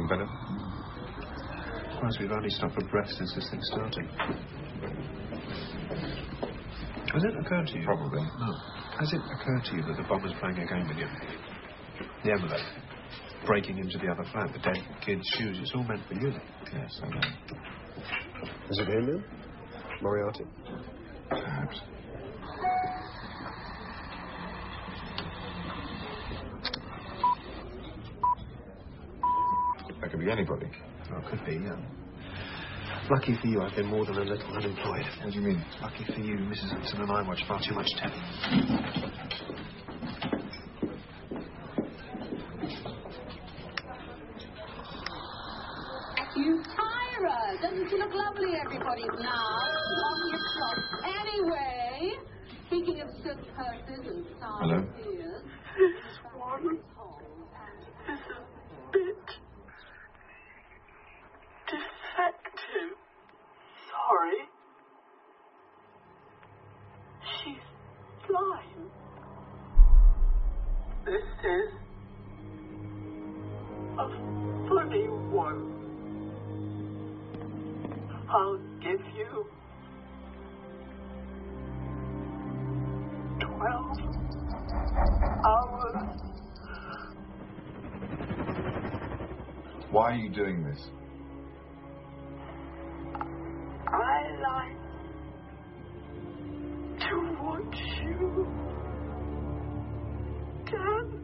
better? Well, we've only stopped for breath since this thing started. Has it occurred to you? Probably. No. Has it occurred to you that the bomb was playing a game with you? The envelope. Breaking into the other flat, the dead kid's shoes. It's all meant for you. Yes, I know. Is it him then? Moriarty? Perhaps. That could be anybody. Well, it could be, yeah. Lucky for you, I've been more than a little unemployed. What do you mean? Lucky for you, Mrs. Hudson and I watch far too much telly. You Tyra! Doesn't she look lovely, everybody, now? On your clock. Anyway, speaking of silk purses and Hello? side ears... This one is a bit defective. Sorry. She's blind. This is a funny one. I'll give you 12 hours. Why are you doing this? I like to watch you dance.